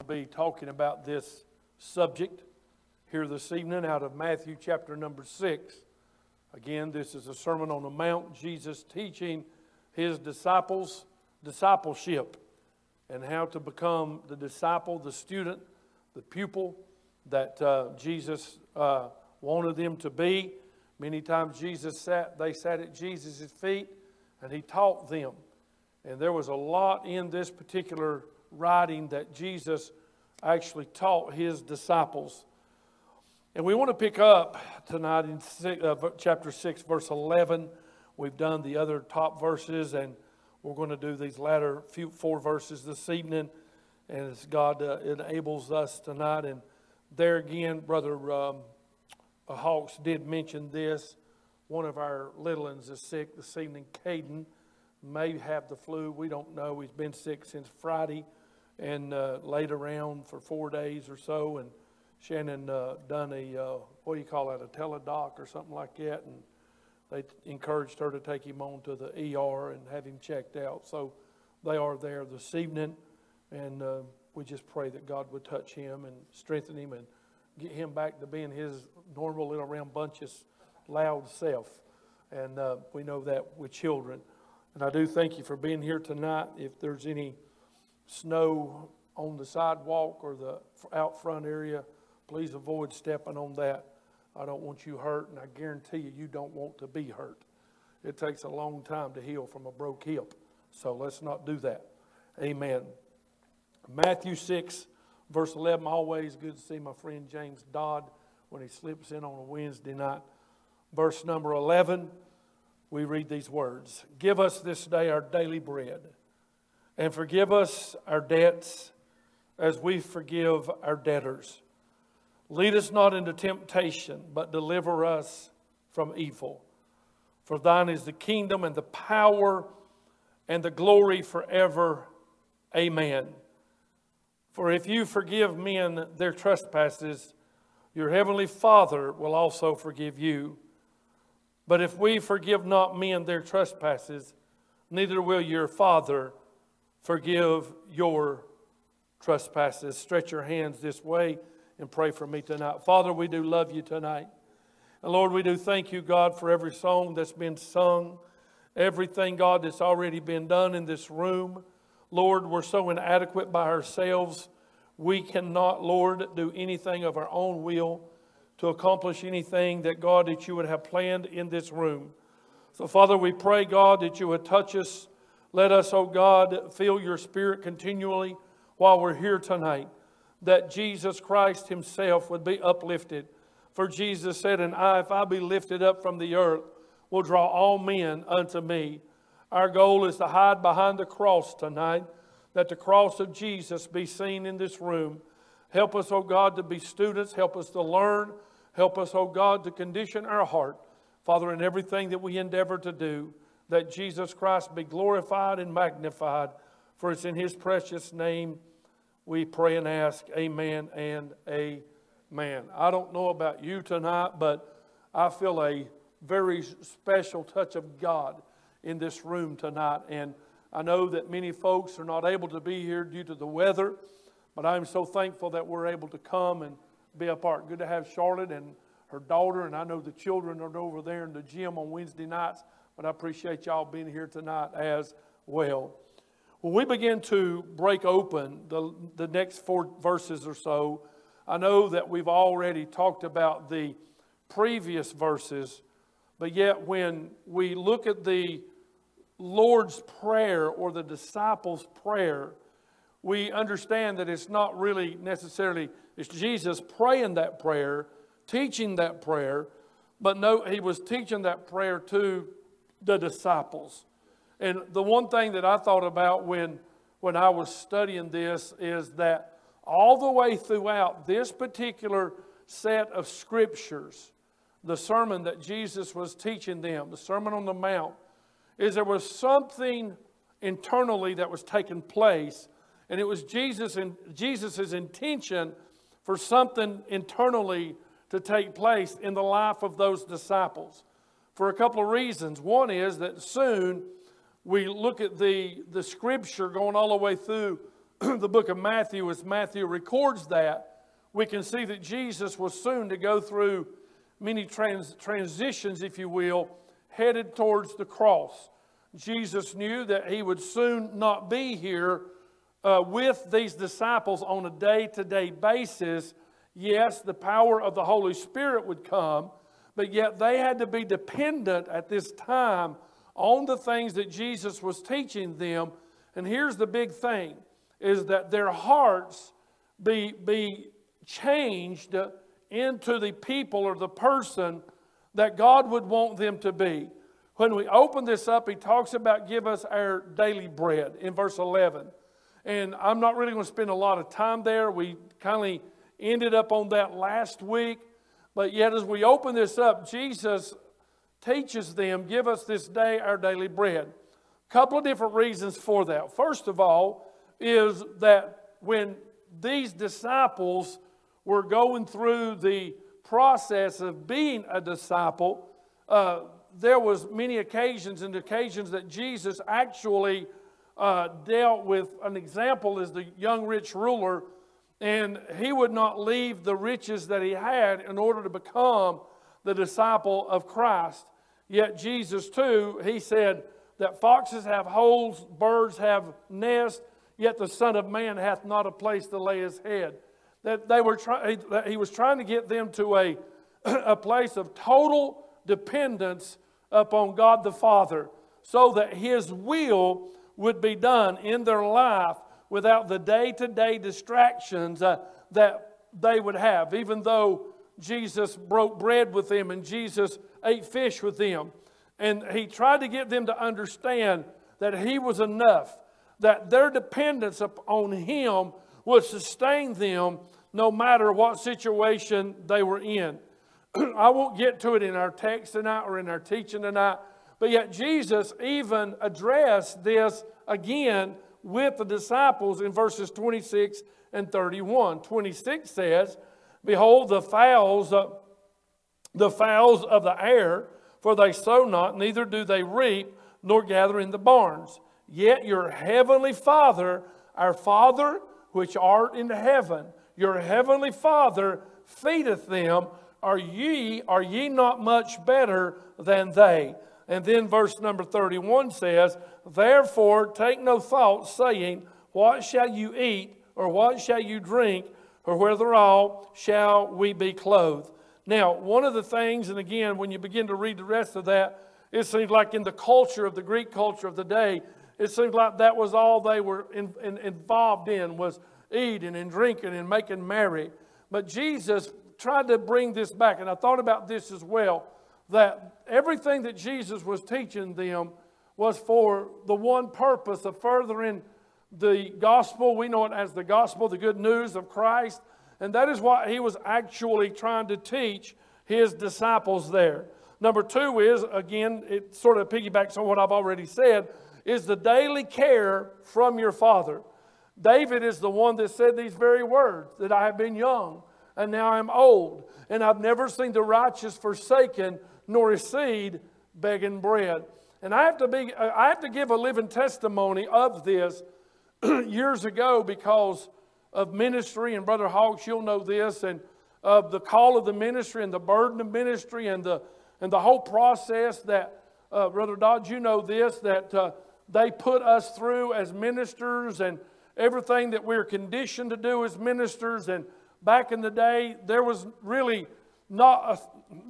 be talking about this subject here this evening out of Matthew chapter number 6. Again, this is a Sermon on the Mount, Jesus teaching his disciples discipleship and how to become the disciple, the student, the pupil that Jesus wanted them to be. Many times they sat at Jesus' feet and he taught them. And there was a lot in this particular writing that Jesus actually taught his disciples. And we want to pick up tonight in chapter 6, verse 11. We've done the other top verses, and we're going to do these latter four verses this evening. And as God enables us tonight. And there again, Brother Hawks did mention this. One of our little ones is sick this evening. Caden may have the flu. We don't know. He's been sick since Friday and laid around for 4 days or so. And Shannon done a, what do you call that, a teledoc or something like that. And they encouraged her to take him on to the ER and have him checked out. So they are there this evening. And we just pray that God would touch him and strengthen him and get him back to being his normal little rambunctious, loud self. And we know that with children. And I do thank you for being here tonight. If there's any snow on the sidewalk or the out front area, please avoid stepping on that. I don't want you hurt, and I guarantee you don't want to be hurt. It takes a long time to heal from a broke hip. So let's not do that. Amen. Matthew 6, verse 11. Always good to see my friend James Dodd when he slips in on a Wednesday night. Verse number 11. We read these words. Give us this day our daily bread, and forgive us our debts as we forgive our debtors. Lead us not into temptation, but deliver us from evil. For thine is the kingdom and the power and the glory forever. Amen. For if you forgive men their trespasses, your heavenly Father will also forgive you. But if we forgive not men their trespasses, neither will your Father forgive your trespasses. Stretch your hands this way and pray for me tonight. Father, we do love you tonight. And Lord, we do thank you, God, for every song that's been sung, everything, God, that's already been done in this room. Lord, we're so inadequate by ourselves. We cannot, Lord, do anything of our own will to accomplish anything that, God, that you would have planned in this room. So, Father, we pray, God, that you would touch us. Let us, oh God, feel your Spirit continually while we're here tonight, that Jesus Christ himself would be uplifted. For Jesus said, and if I be lifted up from the earth, will draw all men unto me. Our goal is to hide behind the cross tonight, that the cross of Jesus be seen in this room. Help us, oh God, to be students. Help us to learn. Help us, oh God, to condition our heart, Father, in everything that we endeavor to do, that Jesus Christ be glorified and magnified. For it's in his precious name we pray and ask. Amen and amen. I don't know about you tonight, but I feel a very special touch of God in this room tonight. And I know that many folks are not able to be here due to the weather, but I'm so thankful that we're able to come and be a part. Good to have Charlotte and her daughter, and I know the children are over there in the gym on Wednesday nights, but I appreciate y'all being here tonight as well. When we begin to break open the next 4 verses or so, I know that we've already talked about the previous verses, but yet when we look at the Lord's Prayer or the disciples' prayer, we understand that it's not really necessarily, it's Jesus praying that prayer, teaching that prayer, but no, he was teaching that prayer to the disciples. And the one thing that I thought about when I was studying this is that all the way throughout this particular set of scriptures, the sermon that Jesus was teaching them, the Sermon on the Mount, is there was something internally that was taking place, and it was Jesus's intention for something internally to take place in the life of those disciples for a couple of reasons. One is that soon we look at the scripture going all the way through the book of Matthew, as Matthew records that, we can see that Jesus was soon to go through many transitions, if you will, headed towards the cross. Jesus knew that he would soon not be here with these disciples on a day-to-day basis. Yes, the power of the Holy Spirit would come, but yet they had to be dependent at this time on the things that Jesus was teaching them. And here's the big thing, is that their hearts be changed into the people or the person that God would want them to be. When we open this up, he talks about give us our daily bread in verse 11. And I'm not really going to spend a lot of time there. We kind of ended up on that last week. But yet as we open this up, Jesus teaches them, give us this day our daily bread. A couple of different reasons for that. First of all is that when these disciples were going through the process of being a disciple, there was many occasions that Jesus actually dealt with. An example is the young rich ruler, and he would not leave the riches that he had in order to become the disciple of Christ. Yet Jesus too, he said that foxes have holes, birds have nests, yet the Son of Man hath not a place to lay his head. That he was trying to get them to a place of total dependence upon God the Father, so that his will would be done in their life without the day-to-day distractions that they would have. Even though Jesus broke bread with them and Jesus ate fish with them, and he tried to get them to understand that he was enough, that their dependence upon him would sustain them no matter what situation they were in. I won't get to it in our text tonight or in our teaching tonight, but yet Jesus even addressed this again with the disciples in verses 26 and 31. 26 says, behold, the fowls of the air, for they sow not, neither do they reap, nor gather in the barns. Yet your heavenly Father, our Father which art in heaven, your heavenly Father feedeth them. Are ye not much better than they? And then verse number 31 says, therefore take no thought, saying, what shall you eat, or what shall you drink, or wherewithal shall we be clothed? Now, one of the things, and again, when you begin to read the rest of that, it seems like in the culture of the Greek culture of the day, it seems like that was all they were involved in, was eating and drinking and making merry. But Jesus tried to bring this back, and I thought about this as well, that everything that Jesus was teaching them was for the one purpose of furthering the gospel. We know it as the gospel, the good news of Christ, and that is what he was actually trying to teach his disciples there. Number two is, again, it sort of piggybacks on what I've already said, is the daily care from your Father. David is the one that said these very words, that I have been young, and now I am old, and I've never seen the righteous forsaken, nor his seed begging bread. And I have to give a living testimony of this. Years ago, because of ministry, and Brother Hawks, you'll know this, and of the call of the ministry and the burden of ministry and the whole process that, Brother Dodge, you know this, that they put us through as ministers and everything that we're conditioned to do as ministers. And back in the day, there was really not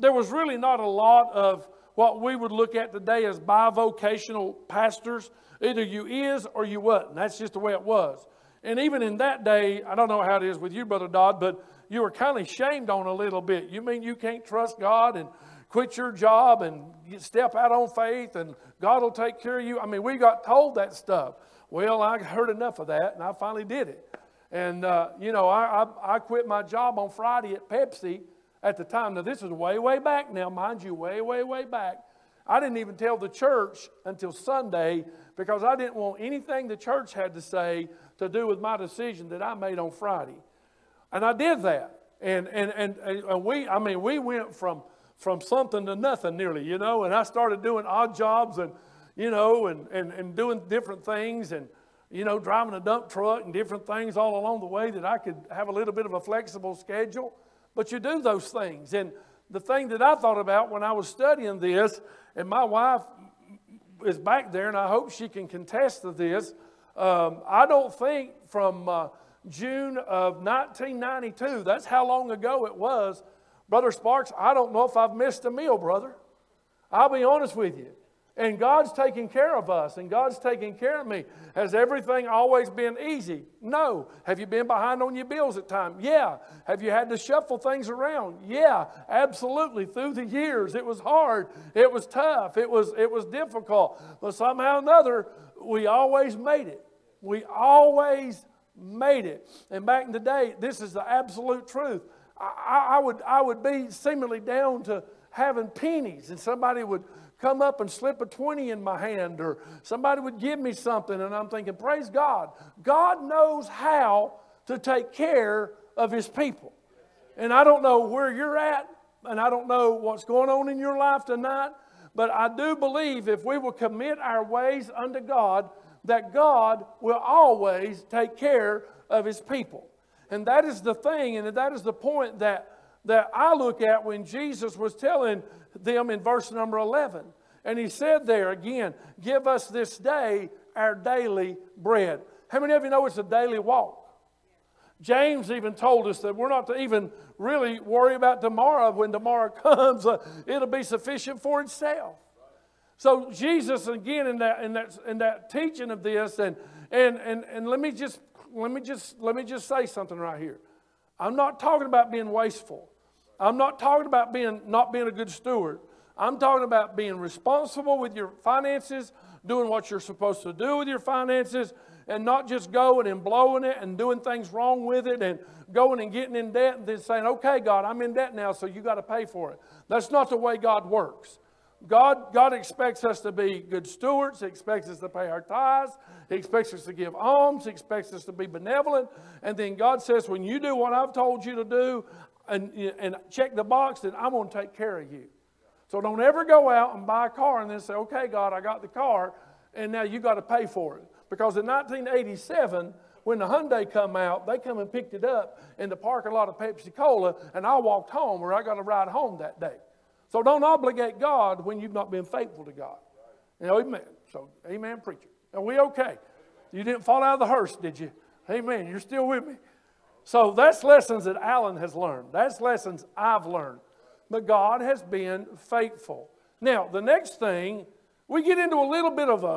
a lot of what we would look at today as bivocational pastors. Either you is or you wasn't. That's just the way it was. And even in that day, I don't know how it is with you, Brother Dodd, but you were kind of shamed on a little bit. You mean you can't trust God and quit your job and step out on faith and God will take care of you? I mean, we got told that stuff. Well, I heard enough of that and I finally did it. And, I quit my job on Friday at Pepsi at the time. Now, this is way, way back now, mind you, way, way, way back. I didn't even tell the church until Sunday because I didn't want anything the church had to say to do with my decision that I made on Friday. And I did that. And we went from something to nothing nearly, and I started doing odd jobs and doing different things. And driving a dump truck and different things all along the way that I could have a little bit of a flexible schedule. But you do those things. And the thing that I thought about when I was studying this, and my wife is back there, and I hope she can contest to this. I don't think from June of 1992, that's how long ago it was, Brother Sparks, I don't know if I've missed a meal, brother. I'll be honest with you. And God's taking care of us, and God's taking care of me. Has everything always been easy? No. Have you been behind on your bills at times? Yeah. Have you had to shuffle things around? Yeah, absolutely. Through the years, it was hard. It was tough. It was difficult. But somehow or another, we always made it. We always made it. And back in the day, this is the absolute truth. I would be seemingly down to having pennies, and somebody would come up and slip a 20 in my hand, or somebody would give me something, and I'm thinking, praise God. God knows how to take care of His people. And I don't know where you're at, and I don't know what's going on in your life tonight, but I do believe if we will commit our ways unto God, that God will always take care of His people. And that is the thing, and that is the point that I look at when Jesus was telling them in verse number 11. And He said there again, give us this day our daily bread. How many of you know it's a daily walk? James even told us that we're not to even really worry about tomorrow. When tomorrow comes, it'll be sufficient for itself. So Jesus, again, in that teaching of this, and let me just say something right here. I'm not talking about being wasteful. I'm not talking about not being a good steward. I'm talking about being responsible with your finances, doing what you're supposed to do with your finances, and not just going and blowing it and doing things wrong with it and going and getting in debt and then saying, okay, God, I'm in debt now, so you got to pay for it. That's not the way God works. God expects us to be good stewards. He expects us to pay our tithes. He expects us to give alms. He expects us to be benevolent. And then God says, when you do what I've told you to do and check the box, then I'm going to take care of you. So don't ever go out and buy a car and then say, okay, God, I got the car, and now you got to pay for it. Because in 1987, when the Hyundai come out, they come and picked it up in the parking lot of Pepsi-Cola, and I walked home, or I got to ride home that day. So don't obligate God when you've not been faithful to God. Amen. So, amen, preacher. Are we okay? You didn't fall out of the hearse, did you? Amen. You're still with me. So that's lessons that Alan has learned. That's lessons I've learned. But God has been faithful. Now, the next thing, we get into a little bit of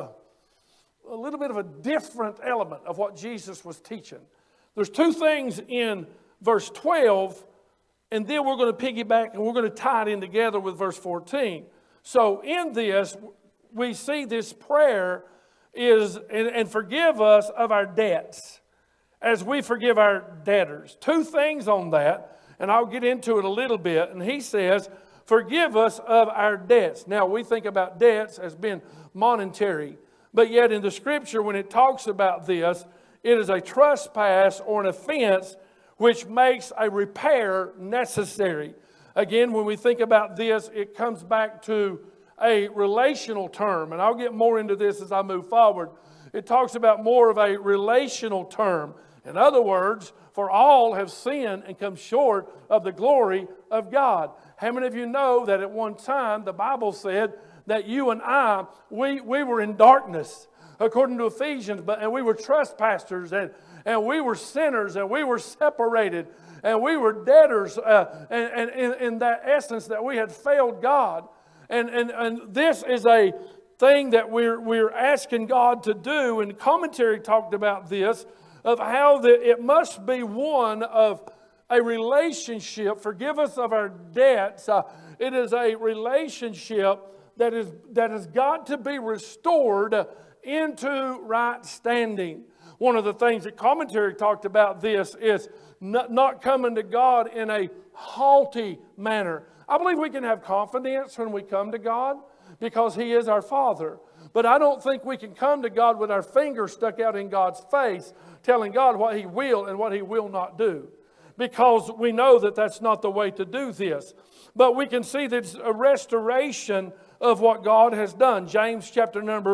a different element of what Jesus was teaching. There's two things in verse 12, and then we're going to piggyback and we're going to tie it in together with verse 14. So in this, we see this prayer is, and forgive us of our debts as we forgive our debtors. Two things on that, and I'll get into it a little bit. And he says, forgive us of our debts. Now, we think about debts as being monetary, but yet in the Scripture, when it talks about this, it is a trespass or an offense which makes a repair necessary. Again, when we think about this, it comes back to a relational term, and I'll get more into this as I move forward. It talks about more of a relational term. In other words, for all have sinned and come short of the glory of God. How many of you know that at one time the Bible said that you and I, we were in darkness, according to Ephesians, and we were trespassers, and we were sinners, and we were separated, and we were debtors, and in that essence that we had failed God. And this is a thing that we're asking God to do, and commentary talked about this, of how it must be one of a relationship. Forgive us of our debts. It is a relationship that has got to be restored into right standing. One of the things that commentary talked about this is not coming to God in a haughty manner. I believe we can have confidence when we come to God because He is our Father. But I don't think we can come to God with our fingers stuck out in God's face, telling God what He will and what He will not do. Because we know that that's not the way to do this. But we can see that it's a restoration of what God has done. James chapter number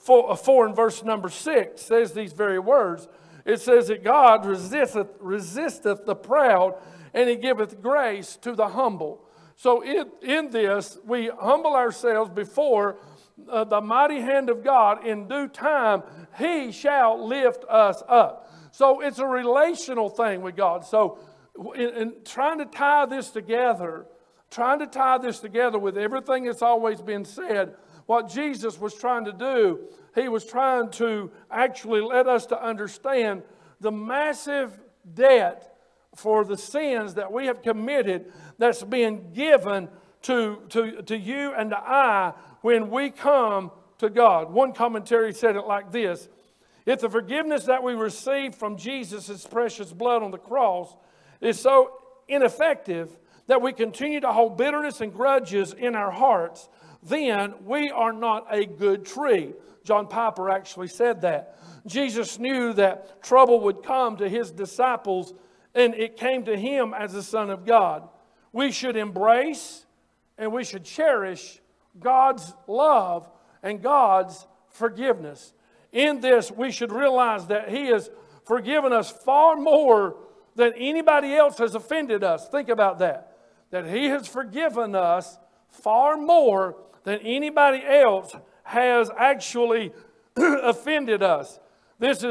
4 and verse number 6 says these very words. It says that God resisteth the proud, and He giveth grace to the humble. So in this, we humble ourselves before the mighty hand of God. In due time, He shall lift us up. So it's a relational thing with God. So in trying to tie this together with everything that's always been said, what Jesus was trying to do, He was trying to actually let us to understand the massive debt for the sins that we have committed that's being given to you and to I when we come to God. One commentary said it like this: if the forgiveness that we receive from Jesus' precious blood on the cross is so ineffective that we continue to hold bitterness and grudges in our hearts, then we are not a good tree. John Piper actually said that. Jesus knew that trouble would come to His disciples, and it came to Him as the Son of God. We should embrace and we should cherish God's love and God's forgiveness. In this, we should realize that He has forgiven us far more than anybody else has offended us. Think about that. That He has forgiven us far more than anybody else has actually offended us. This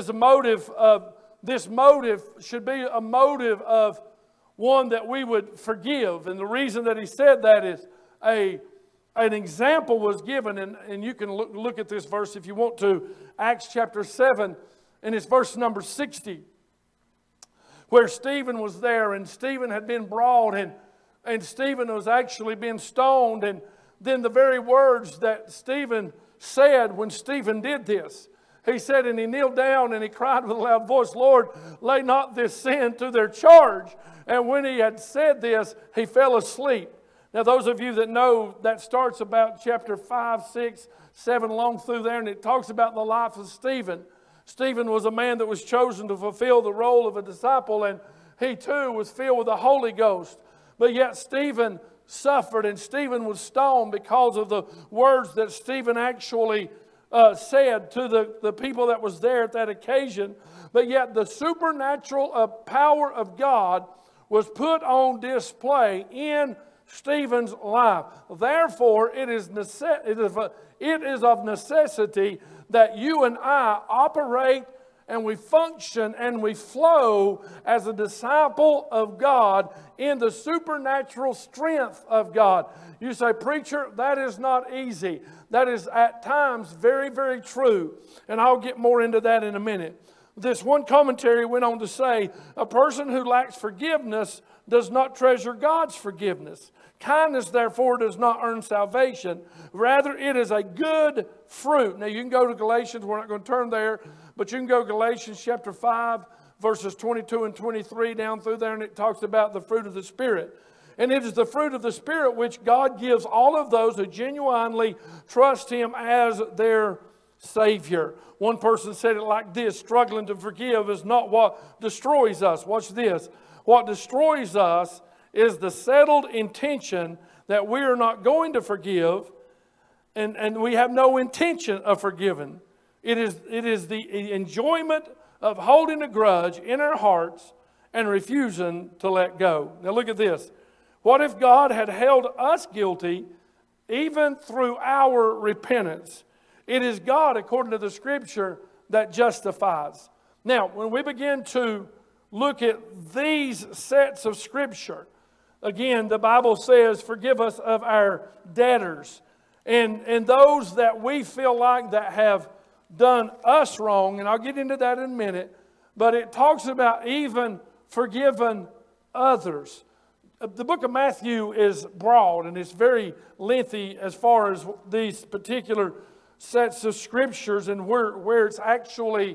motive should be a motive of one that we would forgive. And the reason that he said that is an example was given, and you can look at this verse if you want to, Acts chapter 7, and it's verse number 60, where Stephen was there, and Stephen had been brought, and Stephen was actually being stoned, and then the very words that Stephen said when Stephen did this, he said, and he kneeled down and he cried with a loud voice, Lord, lay not this sin to their charge. And when he had said this, he fell asleep. Now, those of you that know, that starts about chapter 5, 6, 7, along through there, and it talks about the life of Stephen. Stephen was a man that was chosen to fulfill the role of a disciple, and he too was filled with the Holy Ghost. But yet Stephen suffered, and Stephen was stoned because of the words that Stephen actually said to the people that was there at that occasion. But yet the supernatural power of God was put on display in Stephen's life. Therefore, it is of necessity that you and I operate and we function and we flow as a disciple of God in the supernatural strength of God. You say, preacher, that is not easy. That is at times very, very true. And I'll get more into that in a minute. This one commentary went on to say, a person who lacks forgiveness does not treasure God's forgiveness. Kindness, therefore, does not earn salvation. Rather, it is a good fruit. Now, you can go to Galatians. We're not going to turn there. But you can go to Galatians chapter 5, verses 22 and 23 down through there. And it talks about the fruit of the Spirit. And it is the fruit of the Spirit which God gives all of those who genuinely trust Him as their Savior. One person said it like this: struggling to forgive is not what destroys us. Watch this. What destroys us is the settled intention that we are not going to forgive, and we have no intention of forgiving. It is the enjoyment of holding a grudge in our hearts and refusing to let go. Now look at this. What if God had held us guilty even through our repentance? It is God, according to the Scripture, that justifies. Now, when we begin to look at these sets of Scripture, again, the Bible says, forgive us of our debtors. And those that we feel like that have done us wrong, and I'll get into that in a minute, but it talks about even forgiving others. The book of Matthew is broad and it's very lengthy as far as these particular sets of scriptures and where it's actually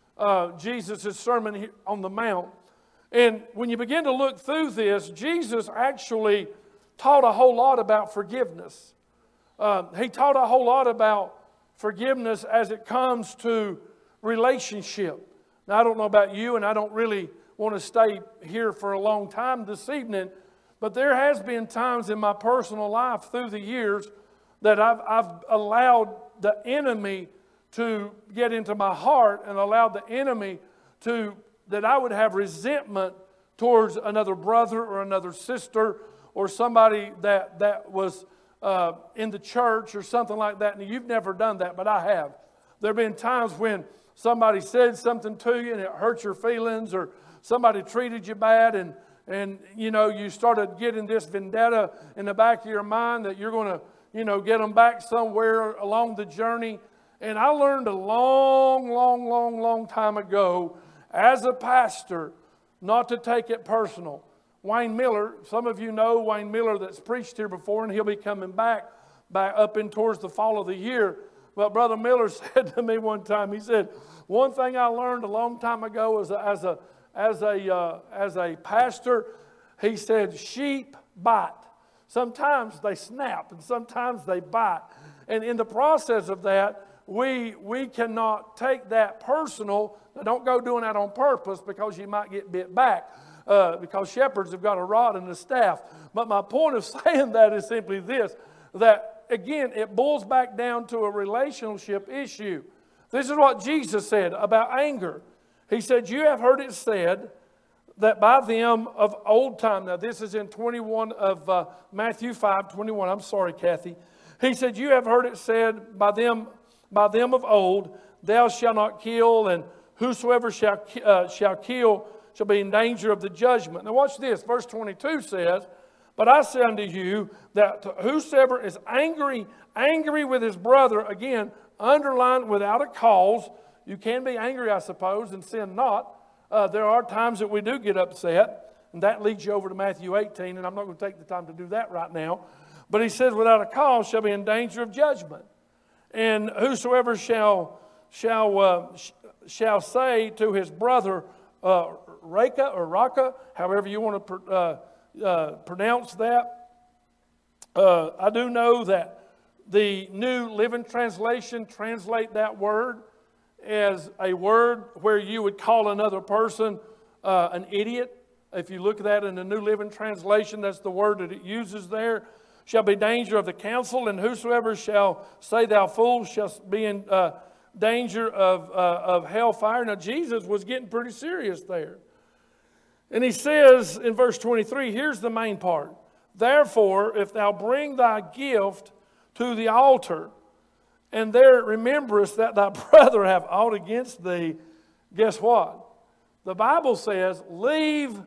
Jesus' Sermon on the Mount. And when you begin to look through this, Jesus actually taught a whole lot about forgiveness. He taught a whole lot about forgiveness as it comes to relationship. Now, I don't know about you, and I don't really want to stay here for a long time this evening, but there has been times in my personal life through the years that I've allowed the enemy to get into my heart and allowed the enemy that I would have resentment towards another brother or another sister or somebody that was in the church or something like that. And you've never done that, but I have. There have been times when somebody said something to you and it hurt your feelings, or somebody treated you bad, and you started getting this vendetta in the back of your mind that you're going to get them back somewhere along the journey. And I learned a long time ago as a pastor not to take it personal. Wayne Miller, some of you know Wayne Miller that's preached here before, and he'll be coming back up in towards the fall of the year. But Brother Miller said to me one time, he said, one thing I learned a long time ago as a pastor, he said, sheep bite. Sometimes they snap and sometimes they bite. And in the process of that, we cannot take that personal. Now, don't go doing that on purpose, because you might get bit back. Because shepherds have got a rod and a staff. But my point of saying that is simply this, that again, it boils back down to a relationship issue. This is what Jesus said about anger. He said, you have heard it said that by them of old time. Now this is in 21 of Matthew 5:21. I'm sorry, Kathy. He said, you have heard it said by them of old, thou shalt not kill, and whosoever shall kill shall be in danger of the judgment. Now watch this. Verse 22 says, but I say unto you that whosoever is angry with his brother, again, underlined without a cause. You can be angry, I suppose, and sin not. There are times that we do get upset, and that leads you over to Matthew 18, and I'm not going to take the time to do that right now. But he says, without a cause shall be in danger of judgment. And whosoever shall say to his brother, Raka or Raka, however you want to pronounce that. I do know that the New Living Translation translate that word as a word where you would call another person an idiot. If you look at that in the New Living Translation, that's the word that it uses there. Shall be danger of the council, and whosoever shall say thou fool shall be in danger of hellfire. Now Jesus was getting pretty serious there. And he says in verse 23, here's the main part. Therefore, if thou bring thy gift to the altar, and there rememberest that thy brother have aught against thee, guess what? The Bible says, leave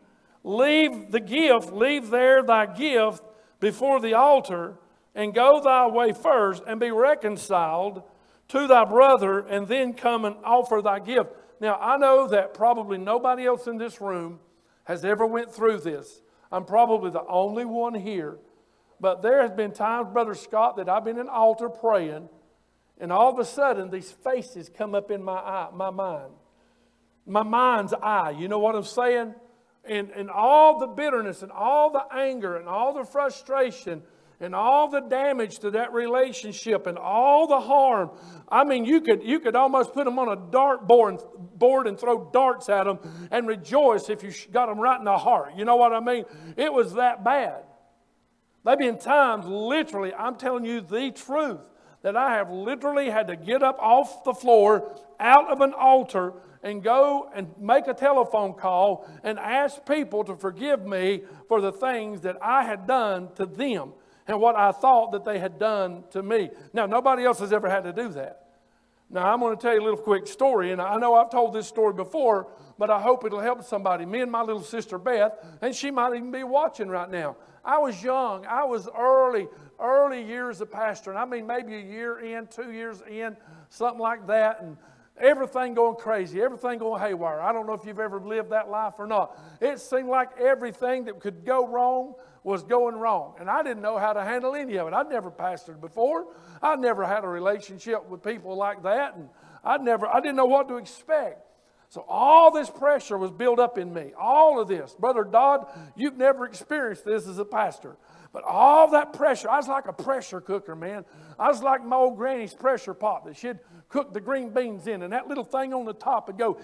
the gift, leave there thy gift before the altar, and go thy way first, and be reconciled to thy brother, and then come and offer thy gift. Now, I know that probably nobody else in this room has ever went through this. I'm probably the only one here. But there has been times, Brother Scott, that I've been in an altar praying, and all of a sudden these faces come up in my mind. My mind's eye. You know what I'm saying? And all the bitterness and all the anger and all the frustration and all the damage to that relationship and all the harm. I mean, you could almost put them on a dartboard and throw darts at them and rejoice if you got them right in the heart. You know what I mean? It was that bad. There have been times, literally, I'm telling you the truth, that I have literally had to get up off the floor, out of an altar, and go and make a telephone call and ask people to forgive me for the things that I had done to them and what I thought that they had done to me. Now, nobody else has ever had to do that. Now, I'm going to tell you a little quick story, and I know I've told this story before, but I hope it'll help somebody. Me and my little sister Beth, and she might even be watching right now. I was young. I was early years of pastor, and I mean maybe a year in, 2 years in, something like that, and everything going crazy, everything going haywire. I don't know if you've ever lived that life or not. It seemed like everything that could go wrong was going wrong. And I didn't know how to handle any of it. I'd never pastored before. I'd never had a relationship with people like that. And I didn't know what to expect. So all this pressure was built up in me. All of this. Brother Dodd, you've never experienced this as a pastor. But all that pressure, I was like a pressure cooker, man. I was like my old granny's pressure pot that she'd cook the green beans in. And that little thing on the top would go,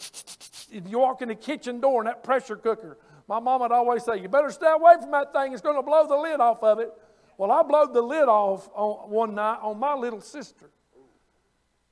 you walk in the kitchen door and that pressure cooker. My mom would always say, you better stay away from that thing. It's going to blow the lid off of it. Well, I blew the lid off one night on my little sister.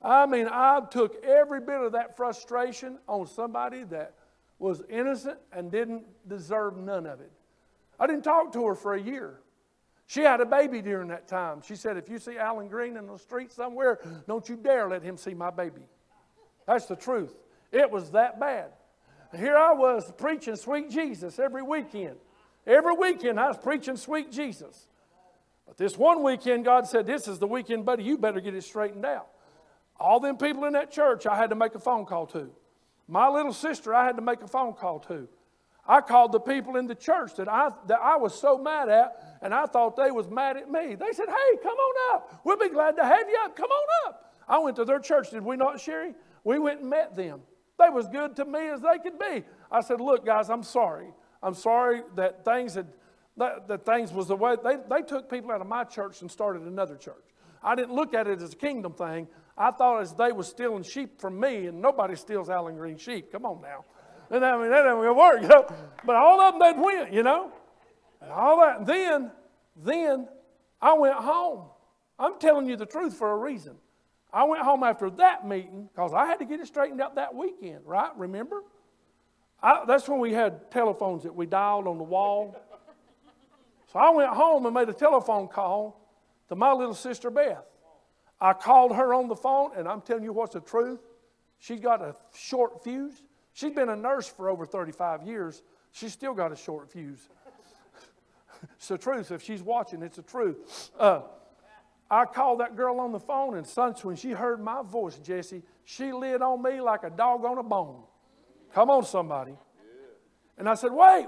I mean, I took every bit of that frustration on somebody that was innocent and didn't deserve none of it. I didn't talk to her for a year. She had a baby during that time. She said, if you see Alan Green in the street somewhere, don't you dare let him see my baby. That's the truth. It was that bad. Here I was preaching sweet Jesus every weekend. Every weekend I was preaching sweet Jesus. But this one weekend, God said, this is the weekend, buddy, you better get it straightened out. All them people in that church I had to make a phone call to. My little sister I had to make a phone call to. I called the people in the church that I was so mad at, and I thought they was mad at me. They said, hey, come on up. We'll be glad to have you up. Come on up. I went to their church, did we not, Sherry? We went and met them. They was good to me as they could be. I said, look, guys, I'm sorry. I'm sorry that things was the way. They took people out of my church and started another church. I didn't look at it as a kingdom thing. I thought as they was stealing sheep from me, and nobody steals Alan Green sheep. Come on now. And I mean, that ain't gonna work, you know. But all of them, they'd win, you know. And all that. And then I went home. I'm telling you the truth for a reason. I went home after that meeting because I had to get it straightened out that weekend, right? Remember? That's when we had telephones that we dialed on the wall. So I went home and made a telephone call to my little sister Beth. I called her on the phone, and I'm telling you what's the truth. She's got a short fuse. She's been a nurse for over 35 years. She's still got a short fuse. It's the truth. If she's watching, it's the truth. I called that girl on the phone, and son, when she heard my voice, Jesse, she lit on me like a dog on a bone. Come on, somebody. And I said, wait.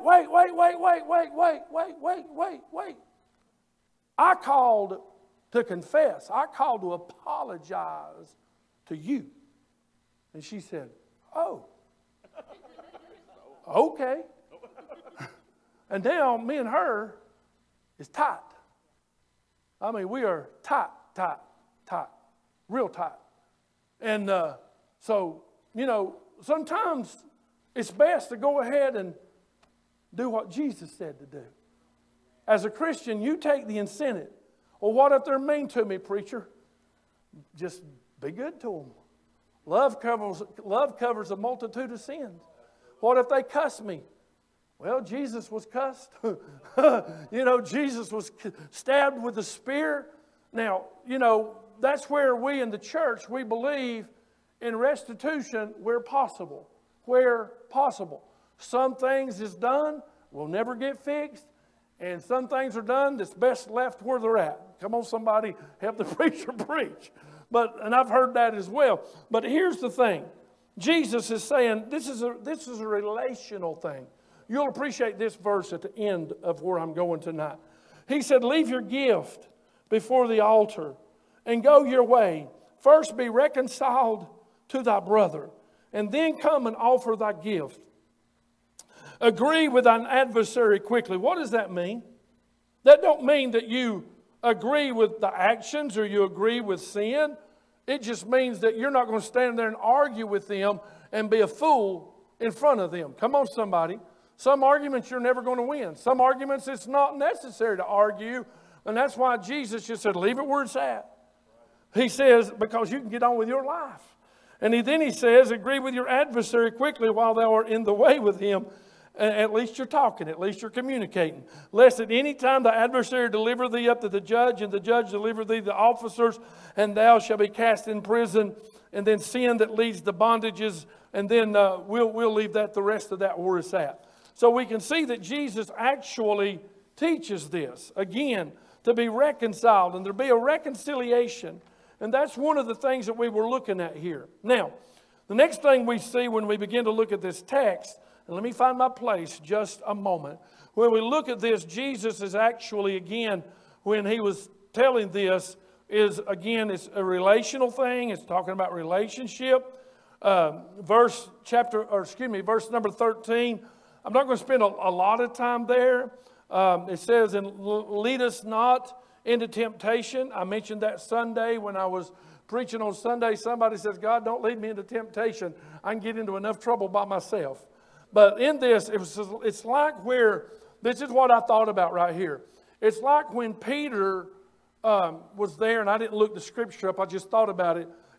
I called to confess. I called to apologize to you. And she said, oh. Okay. And now me and her is tight. I mean, we are tight. Real tight. And so, you know, sometimes it's best to go ahead and do what Jesus said to do. As a Christian, you take the incentive. Well, what if they're mean to me, preacher? Just be good to them. Love covers a multitude of sins. What if they cuss me? Well, Jesus was cussed. You know, Jesus was stabbed with a spear. Now, you know, that's where we in the church, we believe in restitution where possible. Where possible. Some things is done will never get fixed. And some things are done that's best left where they're at. Come on, somebody, help the preacher preach. And I've heard that as well. But here's the thing. Jesus is saying this is a relational thing. You'll appreciate this verse at the end of where I'm going tonight. He said, leave your gift before the altar and go your way. First be reconciled to thy brother, and then come and offer thy gift. Agree with thine adversary quickly. What does that mean? That don't mean that you agree with the actions or you agree with sin. It just means that you're not going to stand there and argue with them and be a fool in front of them. Come on, somebody. Some arguments you're never going to win. Some arguments it's not necessary to argue. And that's why Jesus just said, leave it where it's at. He says, because you can get on with your life. And then he says, agree with your adversary quickly while thou art in the way with him. At least you're talking. At least you're communicating. Lest at any time the adversary deliver thee up to the judge, and the judge deliver thee to the officers, and thou shalt be cast in prison. And then sin that leads to bondages. And then we'll leave that the rest of that where it's at. So we can see that Jesus actually teaches this. Again, to be reconciled. And there be a reconciliation. And that's one of the things that we were looking at here. Now, the next thing we see when we begin to look at this text, and let me find my place just a moment. When we look at this, Jesus is actually, again, when he was telling this, is again, it's a relational thing. It's talking about relationship. Verse number 13. I'm not going to spend a lot of time there. It says, and lead us not into temptation. I mentioned that Sunday when I was preaching on Sunday. Somebody says, God, don't lead me into temptation. I can get into enough trouble by myself. But in this, it's like where, this is what I thought about right here. It's like when Peter was there, and I didn't look the scripture up, I just thought about it.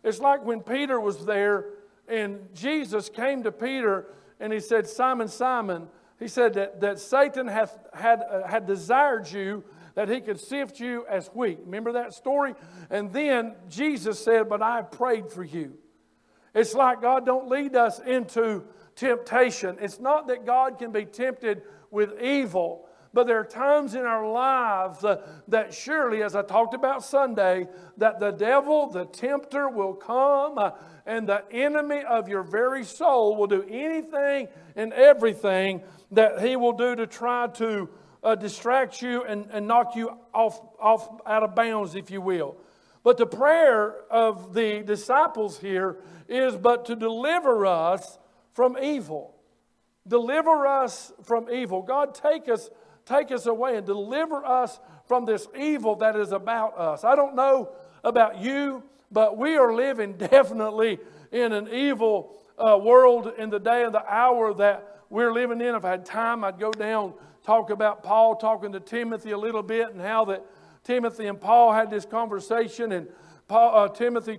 It's like when Peter was there and Jesus came to Peter and he said, Simon, Simon, he said that Satan had desired you that he could sift you as wheat. Remember that story? And then Jesus said, but I prayed for you. It's like God don't lead us into temptation. It's not that God can be tempted with evil, but there are times in our lives that surely, as I talked about Sunday, that the devil, the tempter, will come and the enemy of your very soul will do anything and everything that he will do to try to distract you and knock you off out of bounds, if you will. But the prayer of the disciples here is but to deliver us from evil. Deliver us from evil. God, take us away and deliver us from this evil that is about us. I don't know about you, but we are living definitely in an evil world in the day and the hour that we're living in. If I had time, I'd go down, talk about Paul talking to Timothy a little bit and how that Timothy and Paul had this conversation, and Paul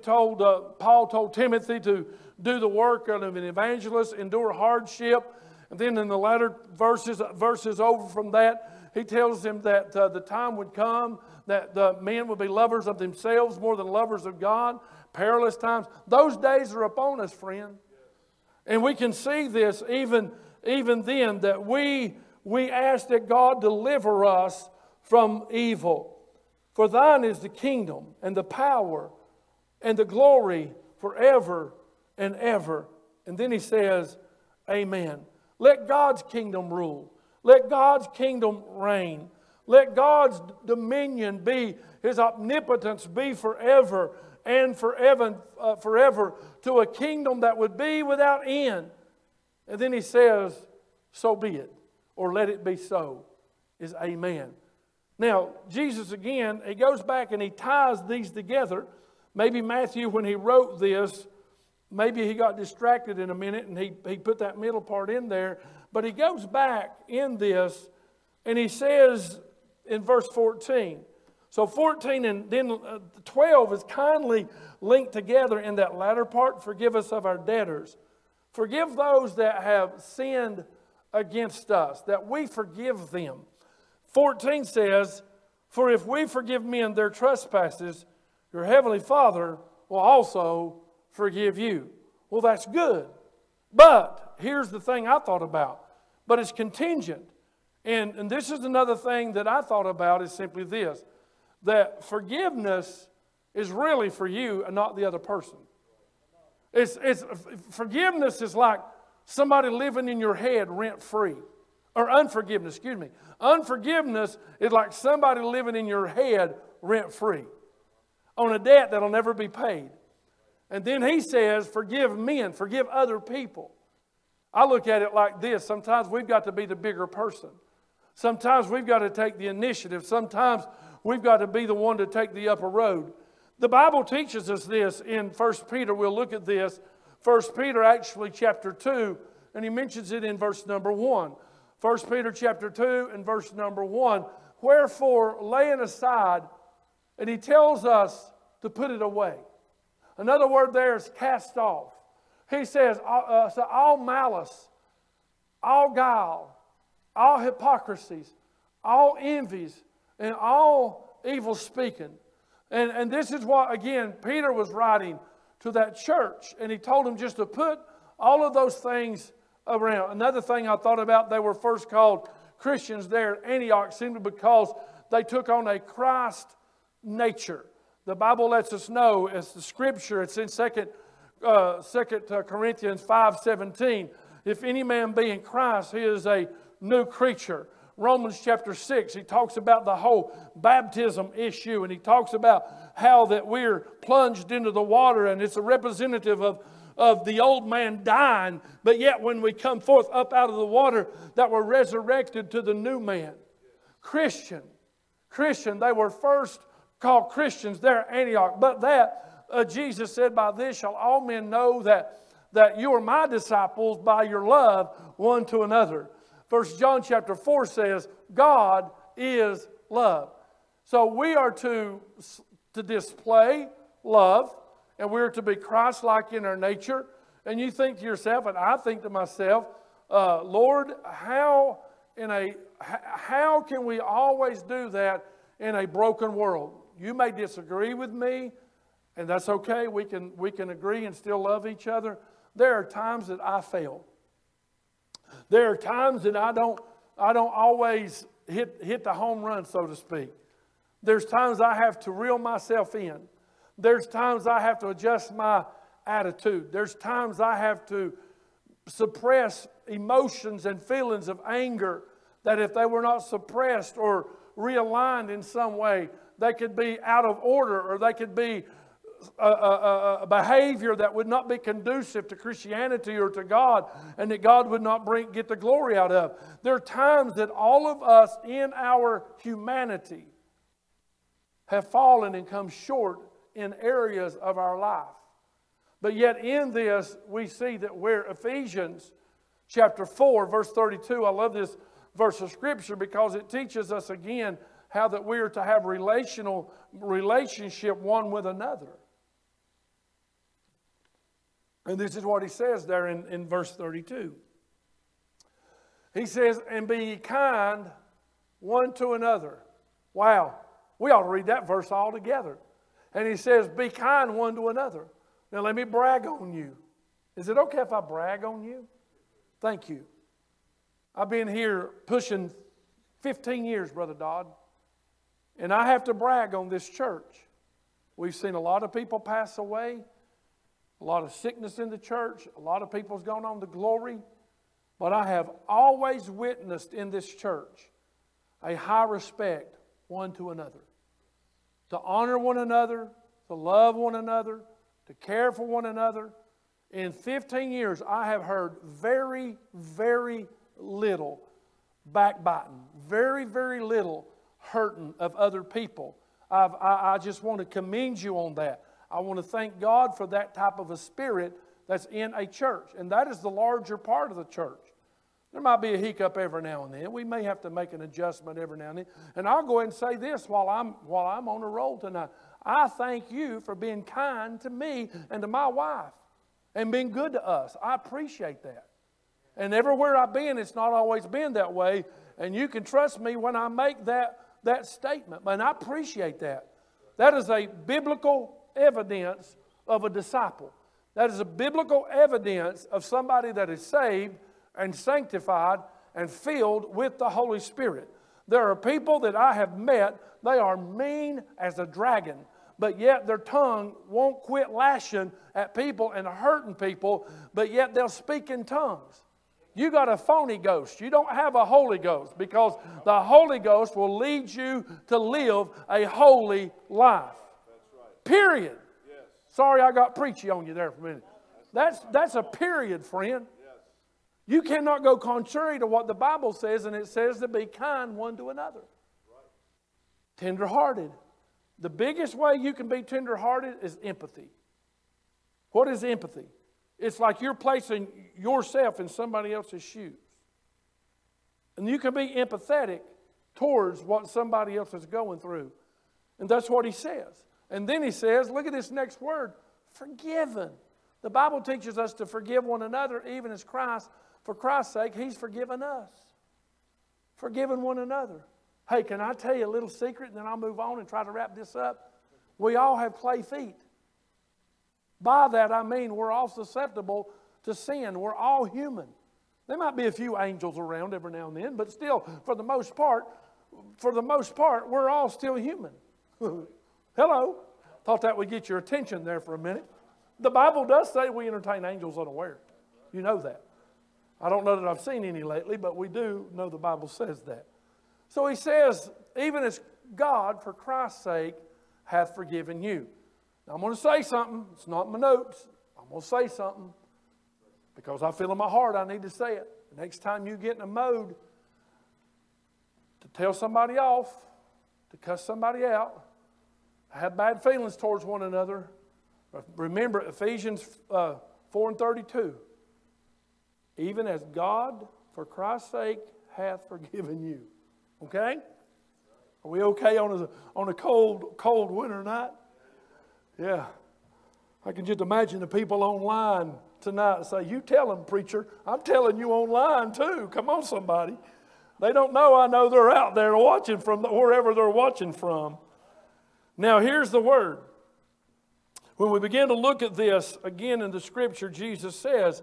told Timothy to do the work of an evangelist, endure hardship. And then in the latter verses over from that, he tells him that the time would come that the men would be lovers of themselves more than lovers of God. Perilous times. Those days are upon us, friend. And we can see this even then, that we ask that God deliver us from evil. For thine is the kingdom and the power and the glory forever and ever. And then he says, amen. Let God's kingdom rule. Let God's kingdom reign. Let God's dominion be, His omnipotence be forever and forever to a kingdom that would be without end. And then he says, so be it, or let it be so, is amen. Now, Jesus again, he goes back and he ties these together. Maybe Matthew, when he wrote this, maybe he got distracted in a minute and he put that middle part in there. But he goes back in this and he says in verse 14. So 14 and then 12 is kindly linked together in that latter part. Forgive us of our debtors. Forgive those that have sinned against us, that we forgive them. 14 says, for if we forgive men their trespasses, your heavenly Father will also forgive you. Well, that's good. But here's the thing I thought about. But it's contingent. And this is another thing that I thought about, is simply this. That forgiveness is really for you and not the other person. Forgiveness is like somebody living in your head rent-free. Or unforgiveness, excuse me. Unforgiveness is like somebody living in your head rent-free on a debt that'll never be paid. And then he says, forgive men, forgive other people. I look at it like this. Sometimes we've got to be the bigger person. Sometimes we've got to take the initiative. Sometimes we've got to be the one to take the upper road. The Bible teaches us this in 1 Peter. We'll look at this. 1 Peter actually chapter 2, and he mentions it in verse number 1. 1 Peter chapter 2 and verse number 1. Wherefore, laying aside, and he tells us to put it away. Another word there is cast off. He says, so all malice, all guile, all hypocrisies, all envies, and all evil speaking. And this is what, again, Peter was writing to that church. And he told them just to put all of those things around. Another thing I thought about, they were first called Christians there at Antioch simply because they took on a Christ nature. The Bible lets us know, as the Scripture, it's in 2 Corinthians 5:17. If any man be in Christ, he is a new creature. Romans chapter 6, he talks about the whole baptism issue, and he talks about how that we're plunged into the water, and it's a representative of the old man dying, but yet when we come forth up out of the water, that we're resurrected to the new man. Christian, they were first called Christians there at Antioch, but that Jesus said, by this shall all men know that you are my disciples by your love one to another. 1 John chapter 4 says, God is love. So we are to display love and we're to be Christ-like in our nature. And you think to yourself, and I think to myself, Lord, how can we always do that in a broken world? You may disagree with me, and that's okay. We can agree and still love each other. There are times that I fail. There are times that I don't always hit the home run, so to speak. There's times I have to reel myself in. There's times I have to adjust my attitude. There's times I have to suppress emotions and feelings of anger that if they were not suppressed or realigned in some way, they could be out of order, or they could be a behavior that would not be conducive to Christianity or to God, and that God would not get the glory out of. There are times that all of us in our humanity have fallen and come short in areas of our life. But yet in this, we see that where Ephesians chapter 4, verse 32, I love this verse of Scripture because it teaches us again how that we are to have relationship one with another. And this is what he says there in verse 32. He says, and be ye kind one to another. Wow, we ought to read that verse all together. And he says, be kind one to another. Now let me brag on you. Is it okay if I brag on you? Thank you. I've been here pushing 15 years, Brother Dodd. And I have to brag on this church. We've seen a lot of people pass away. A lot of sickness in the church. A lot of people's gone on to glory. But I have always witnessed in this church a high respect one to another. To honor one another, to love one another, to care for one another. In 15 years, I have heard very, very little backbiting. Very, very little hurting of other people. I just want to commend you on that. I want to thank God for that type of a spirit that's in a church. And that is the larger part of the church. There might be a hiccup every now and then. We may have to make an adjustment every now and then. And I'll go ahead and say this while I'm on a roll tonight. I thank you for being kind to me and to my wife and being good to us. I appreciate that. And everywhere I've been, it's not always been that way. And you can trust me when I make that statement. And I appreciate that. That is a biblical evidence of a disciple. That is a biblical evidence of somebody that is saved and sanctified and filled with the Holy Spirit. There are people that I have met, they are mean as a dragon, but yet their tongue won't quit lashing at people and hurting people, but yet they'll speak in tongues. You got a phony ghost. You don't have a Holy Ghost, because the Holy Ghost will lead you to live a holy life. Period. Yes. Sorry I got preachy on you there for a minute. That's a period, friend. Yes. You cannot go contrary to what the Bible says, and it says to be kind one to another. Right. Tender-hearted. The biggest way you can be tender-hearted is empathy. What is empathy? It's like you're placing yourself in somebody else's shoes. And you can be empathetic towards what somebody else is going through. And that's what he says. And then he says, look at this next word, forgiven. The Bible teaches us to forgive one another, even as Christ, for Christ's sake, he's forgiven us. Forgiving one another. Hey, can I tell you a little secret, and then I'll move on and try to wrap this up? We all have clay feet. By that I mean we're all susceptible to sin. We're all human. There might be a few angels around every now and then, but still, for the most part, we're all still human. Hello. Thought that would get your attention there for a minute. The Bible does say we entertain angels unaware. You know that. I don't know that I've seen any lately, but we do know the Bible says that. So he says, even as God, for Christ's sake, hath forgiven you. Now I'm going to say something. It's not in my notes. I'm going to say something because I feel in my heart I need to say it. The next time you get in a mode to tell somebody off, to cuss somebody out, have bad feelings towards one another, remember Ephesians 4:32. Even as God, for Christ's sake, hath forgiven you. Okay? Are we okay on a cold winter night? Yeah. I can just imagine the people online tonight say, you tell them, preacher. I'm telling you online too. Come on, somebody. They don't know. I know they're out there watching from wherever they're watching from. Now, here's the word. When we begin to look at this, again in the scripture, Jesus says,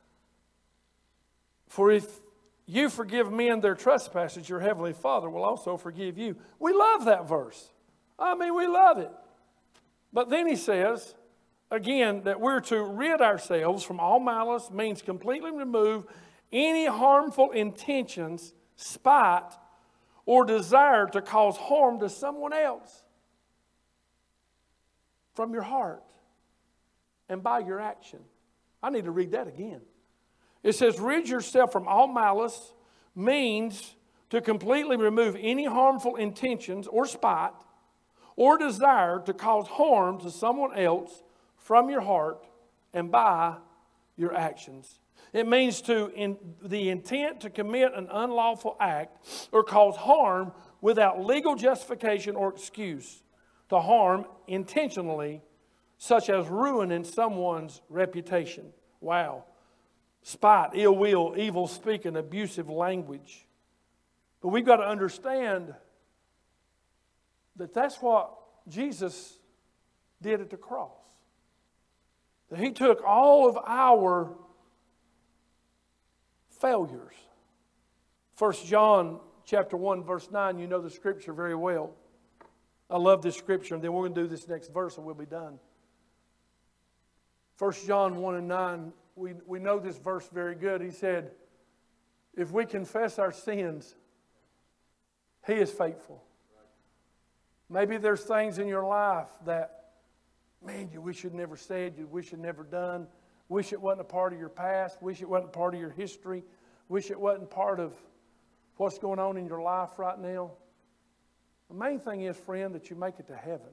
for if you forgive men their trespasses, your heavenly Father will also forgive you. We love that verse. I mean, we love it. But then he says, again, that we're to rid ourselves from all malice, means completely remove any harmful intentions, spite, or desire to cause harm to someone else from your heart and by your action. I need to read that again. It says, rid yourself from all malice, means to completely remove any harmful intentions or spite or desire to cause harm to someone else from your heart and by your actions. It means the intent to commit an unlawful act or cause harm without legal justification or excuse, to harm intentionally, such as ruining someone's reputation. Wow. Spite, ill will, evil speaking, abusive language. But we've got to understand that that's what Jesus did at the cross. That He took all of our failures. 1 John chapter 1, verse 9, you know the scripture very well. I love this scripture, and then we're going to do this next verse and we'll be done. 1 John 1 and 9, we know this verse very good. He said, if we confess our sins, He is faithful. Maybe there's things in your life that, man, you wish you'd never said, you wish you'd never done, wish it wasn't a part of your past, wish it wasn't part of your history, wish it wasn't part of what's going on in your life right now. The main thing is, friend, that you make it to heaven.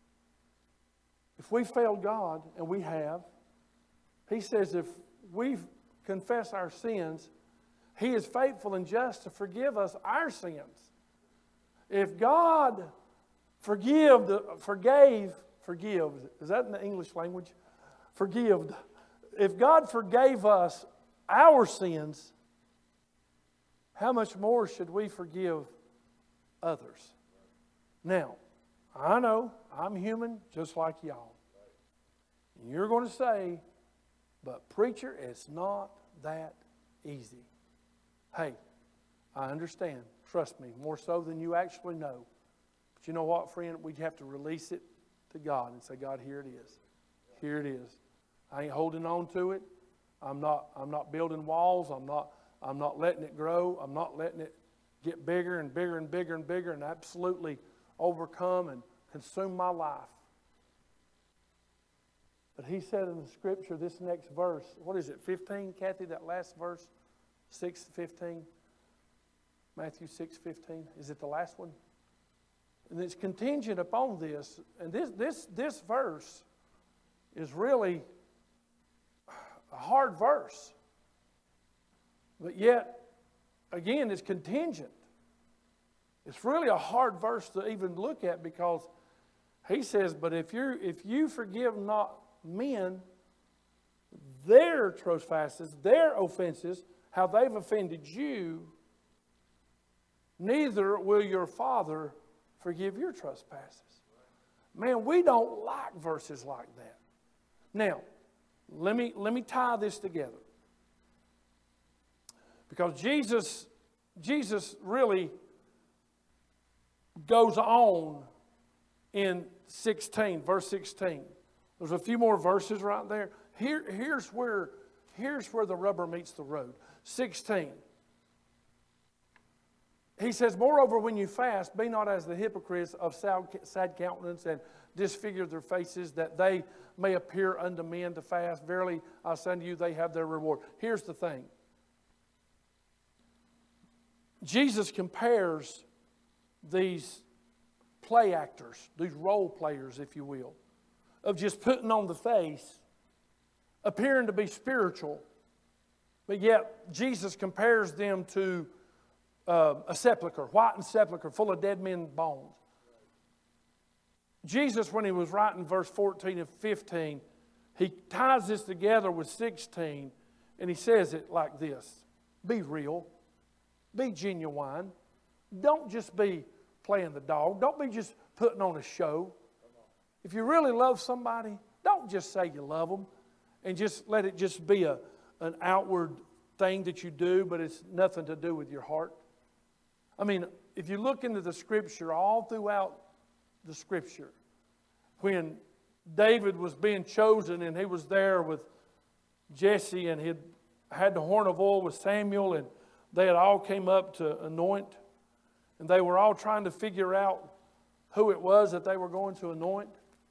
If we failed God, and we have, He says if we confess our sins, He is faithful and just to forgive us our sins. If God forgive, is that in the English language? Forgive. If God forgave us our sins, how much more should we forgive others? Now, I know I'm human just like y'all. And you're going to say, but preacher, it's not that easy. Hey, I understand. Trust me, more so than you actually know. But you know what, friend? We have to release it to God and say, God, here it is. Here it is. I ain't holding on to it. I'm not building walls. I'm not letting it grow. I'm not letting it get bigger and bigger and bigger and bigger and absolutely overcome and consume my life. But He said in the scripture, this next verse, what is it, 15, Kathy, that last verse, 6:15? Matthew 6:15. Is it the last one? And it's contingent upon this. And this verse is really a hard verse. But yet, again, it's contingent. It's really a hard verse to even look at because He says, but if you forgive not men their trespasses, their offenses, how they've offended you, neither will your Father forgive your trespasses. Man, we don't like verses like that. Now, let me tie this together. Because Jesus really goes on in 16, verse 16. There's a few more verses right there. Here's where the rubber meets the road. 16. He says, moreover, when you fast, be not as the hypocrites of sad countenance and disfigure their faces, that they may appear unto men to fast. Verily, I say unto you, they have their reward. Here's the thing. Jesus compares these play actors, these role players, if you will, of just putting on the face, appearing to be spiritual, but yet Jesus compares them to a sepulcher, whitened sepulcher, full of dead men's bones. Jesus, when He was writing verse 14 and 15, he ties this together with 16, and he says it like this. Be real. Be genuine. Don't just be playing the dog. Don't be just putting on a show. If you really love somebody, don't just say you love them and just let it just be an outward thing that you do, but it's nothing to do with your heart. I mean, if you look into the Scripture, all throughout the Scripture, when David was being chosen and he was there with Jesse and he had the horn of oil with Samuel and they had all came up to anoint and they were all trying to figure out who it was that they were going to anoint.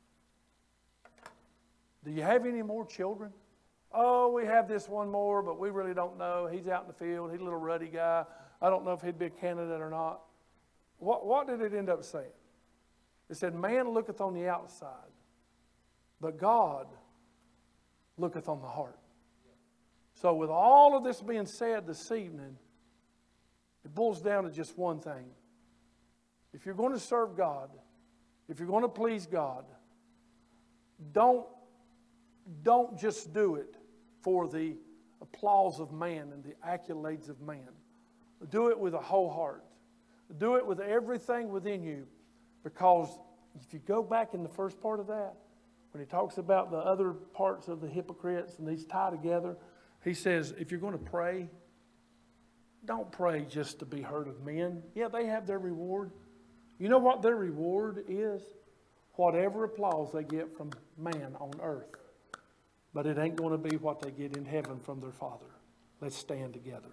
Do you have any more children? Oh, we have this one more, but we really don't know. He's out in the field. He's a little ruddy guy. I don't know if he'd be a candidate or not. What did it end up saying? It said, man looketh on the outside, but God looketh on the heart. So with all of this being said this evening, it boils down to just one thing. If you're going to serve God, if you're going to please God, don't just do it for the applause of man and the accolades of man. Do it with a whole heart. Do it with everything within you, because if you go back in the first part of that, when he talks about the other parts of the hypocrites and these tie together, he says, if you're going to pray, don't pray just to be heard of men. Yeah, they have their reward. You know what their reward is? Whatever applause they get from man on earth. But it ain't going to be what they get in heaven from their Father. Let's stand together.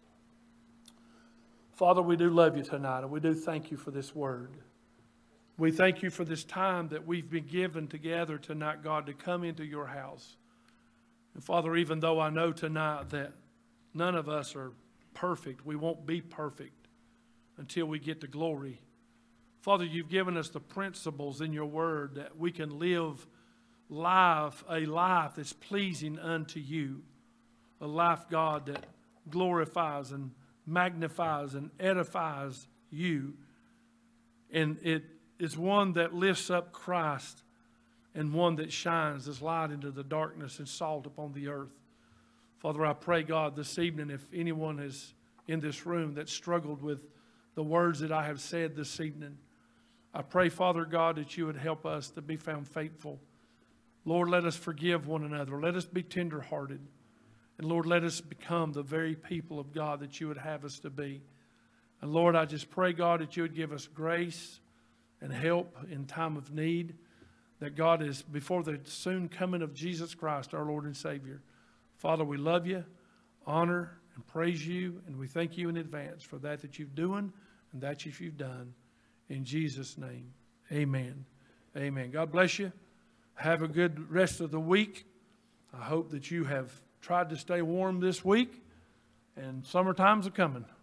Father, we do love you tonight, and we do thank you for this word. We thank you for this time that we've been given together tonight, God, to come into your house. And Father, even though I know tonight that none of us are perfect, we won't be perfect until we get to glory. Father, you've given us the principles in your word that we can live a life that's pleasing unto you. A life, God, that glorifies and magnifies and edifies you. And it is one that lifts up Christ and one that shines as light into the darkness and salt upon the earth. Father, I pray, God, this evening, if anyone is in this room that struggled with the words that I have said this evening, I pray, Father God, that you would help us to be found faithful. Lord, let us forgive one another. Let us be tenderhearted. And Lord, let us become the very people of God that you would have us to be. And Lord, I just pray, God, that you would give us grace and help in time of need. That God is before the soon coming of Jesus Christ, our Lord and Savior. Father, we love you, honor and praise you, and we thank you in advance for that you've doing and that you've done. In Jesus' name, amen. Amen. God bless you. Have a good rest of the week. I hope that you have tried to stay warm this week, and summertime's a coming.